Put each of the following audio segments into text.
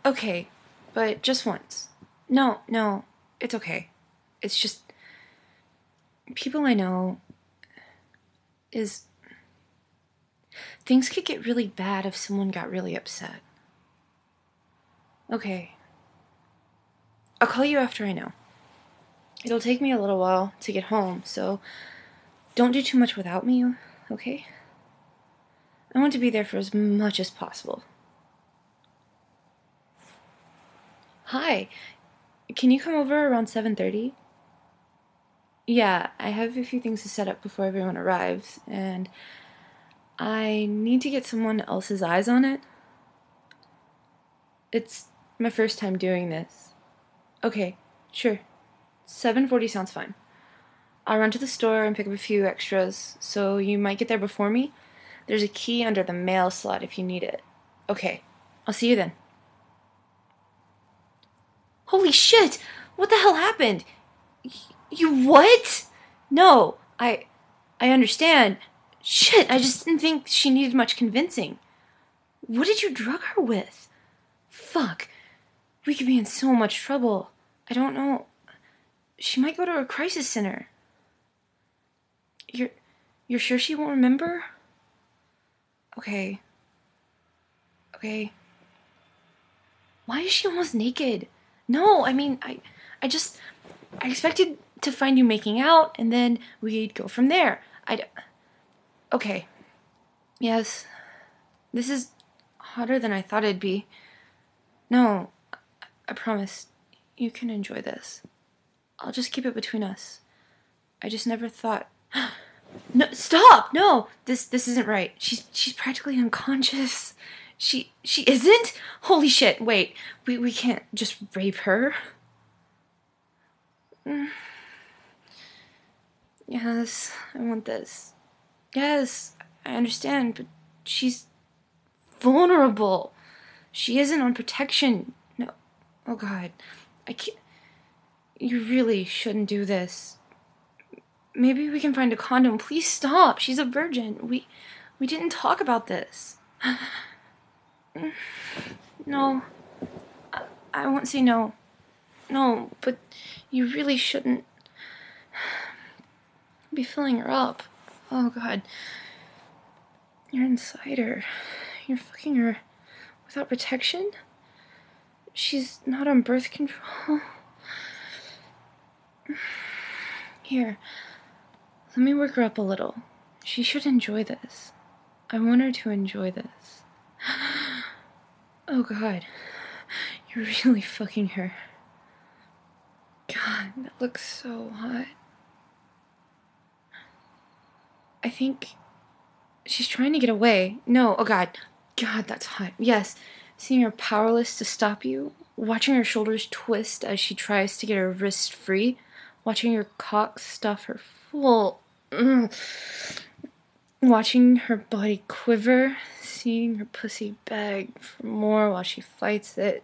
Okay, but just once. No, it's okay. It's just... people I know is... things could get really bad if someone got really upset. Okay. I'll call you after I know. It'll take me a little while to get home, so don't do too much without me, okay? I want to be there for as much as possible. Hi. Can you come over around 7:30? Yeah, I have a few things to set up before everyone arrives, and I need to get someone else's eyes on it. It's my first time doing this. Okay, sure. 7:40 sounds fine. I'll run to the store and pick up a few extras, so you might get there before me. There's a key under the mail slot if you need it. Okay, I'll see you then. Holy shit! What the hell happened? You what? No, I understand. Shit, I just didn't think she needed much convincing. What did you drug her with? Fuck. We could be in so much trouble. I don't know. She might go to a crisis center. You're sure she won't remember? Okay. Why is she almost naked? No, I mean, I expected to find you making out, and then we'd go from there. Okay. Yes. This is hotter than I thought it'd be. No, I promise. You can enjoy this. I'll just keep it between us. I just never thought... No, stop! No! This isn't right. She's practically unconscious. She isn't? Holy shit, wait. We can't just rape her. Yes, I want this. Yes, I understand, but she's vulnerable. She isn't on protection. No. Oh God. I can't... You really shouldn't do this. Maybe we can find a condom. Please stop. She's a virgin. We didn't talk about this. No. I won't say no. No, but you really shouldn't be filling her up. Oh God. You're inside her. You're fucking her without protection? She's not on birth control. Here. Let me work her up a little. She should enjoy this. I want her to enjoy this. Oh God. You're really fucking her. God, that looks so hot. I think she's trying to get away. No, oh God. God, that's hot. Yes. Seeing her powerless to stop you. Watching her shoulders twist as she tries to get her wrist free. Watching your cock stuff her full. Watching her body quiver, seeing her pussy beg for more while she fights it.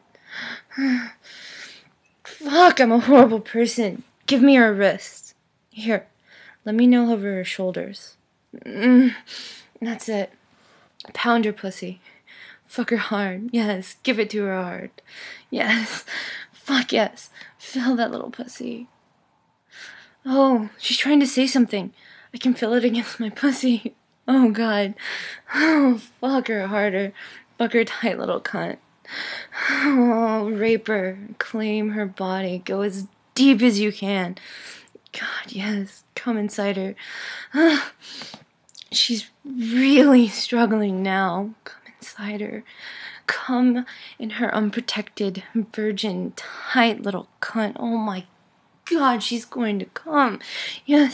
Fuck, I'm a horrible person. Give me her wrists. Here, let me kneel over her shoulders. That's it. Pound her pussy. Fuck her hard. Yes, give it to her hard. Yes. Fuck yes. Feel that little pussy. Oh, she's trying to say something. I can feel it against my pussy. Oh, God. Oh, fuck her harder. Fuck her tight little cunt. Oh, rape her. Claim her body. Go as deep as you can. God, yes. Come inside her. She's really struggling now. Come inside her. Come in her unprotected, virgin, tight little cunt. Oh, my God, she's going to come. Yes.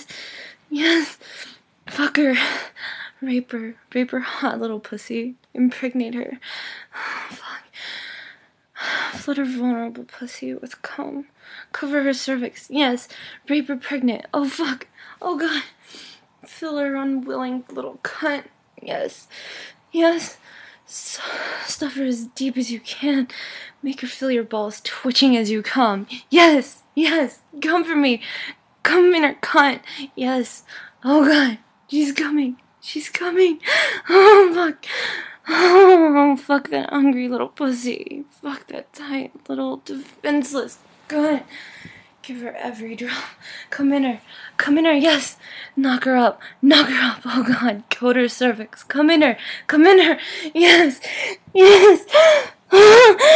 Fuck her. Rape her hot little pussy. Impregnate her. Oh, fuck. Flood her vulnerable pussy with cum. Cover her cervix. Yes. Rape her pregnant. Oh, fuck. Oh, God. Fill her unwilling little cunt. Yes. Stuff her as deep as you can. Make her feel your balls twitching as you come. Yes. Come for me. Come in her cunt. Yes. Oh God. She's coming. Oh fuck. Oh, fuck that hungry little pussy. Fuck that tight little defenseless gun. Give her every drop. Come in her. Come in her, yes. Knock her up. Knock her up. Oh, God. Coat her cervix. Come in her. Come in her. Yes. Yes.